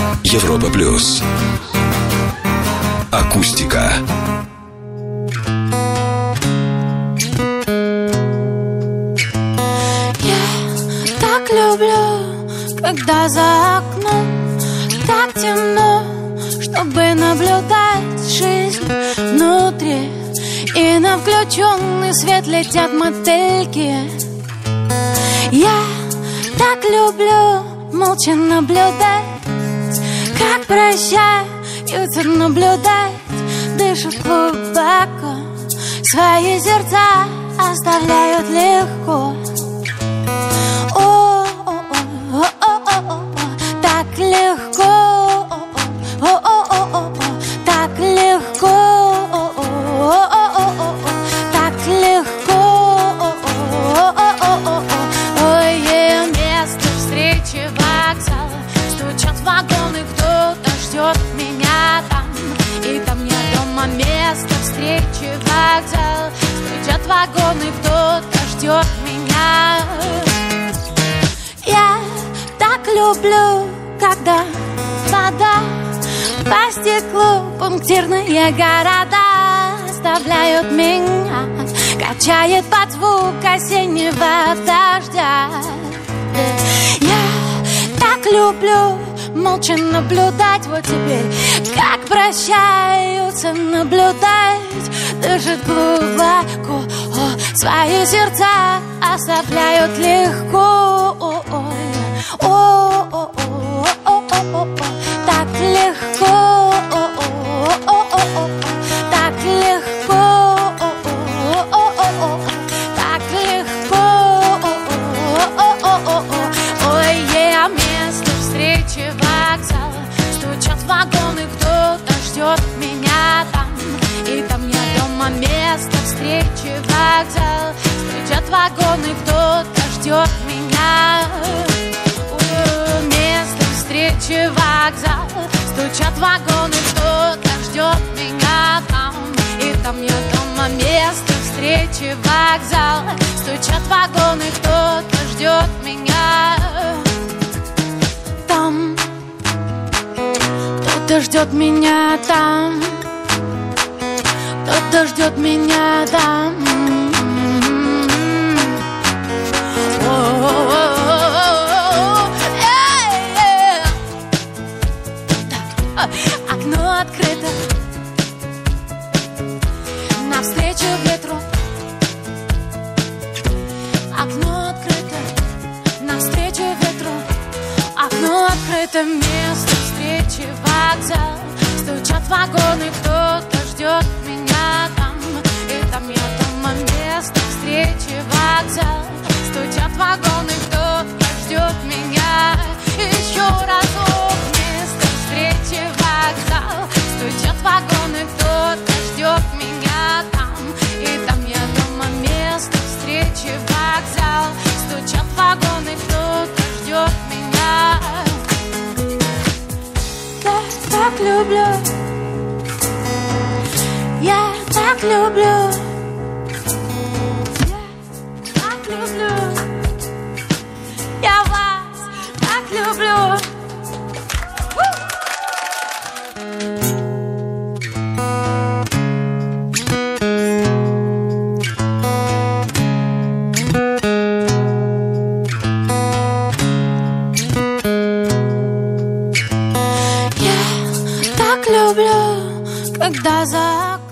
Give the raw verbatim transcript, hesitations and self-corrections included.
Европа плюс. Акустика. Люблю, когда за окном так темно, чтобы наблюдать жизнь внутри. И на включенный свет летят мотыльки. Я так люблю молча наблюдать, как прощаются, наблюдать. Дышат глубоко, свои сердца оставляют легко. Так легко, так легко, так легко. Ой, место встречи, вокзал. Стучат вагоны, кто-то ждет меня там. И там я дома, место встречи, вокзал. Стучат вагоны, кто-то ждет меня. Я так люблю, когда вода по стеклу, пунктирные города оставляют меня, качает под звук осеннего дождя. Я так люблю молча наблюдать, вот теперь как прощаются, наблюдать. Дышит глубоко, о, свои сердца оставляют легко. О, о, о, о, о, так легко, так легко, так легко. Ой, я место встречи, вокзал. Стучат вагоны, кто-то ждет меня там. И там я дома, место встречи, вокзал. Стучат вагоны, кто-то ждет меня. Место встречи, вокзал. Стучат вагоны, кто-то ждет меня там. И там я дома, место встречи, вокзал. Стучат вагоны, кто-то ждет меня там. Кто-то ждет меня там. Кто-то ждет меня там. Окно открыто навстречу ветру. Окно открыто навстречу ветру. Окно открыто, место встречи, вокзал. Стучат вагоны, кто-то ждет меня там. И там я дома, место встречи, вокзал. Стучат вагоны, кто-то ждет меня. Еще разок, место встречи, вокзал. Стучат вагоны, кто-то ждет меня там. И там я дома, место встречи, вокзал. Стучат вагоны, кто-то ждет меня. Я так люблю, я так люблю, я так люблю, я вас так люблю. Я так люблю, когда за